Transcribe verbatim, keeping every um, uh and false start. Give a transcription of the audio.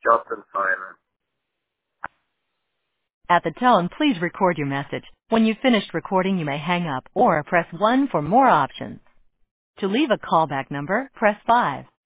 just in silence. At the tone, please record your message. When you've finished recording, you may hang up or press one for more options. To leave a callback number, press five.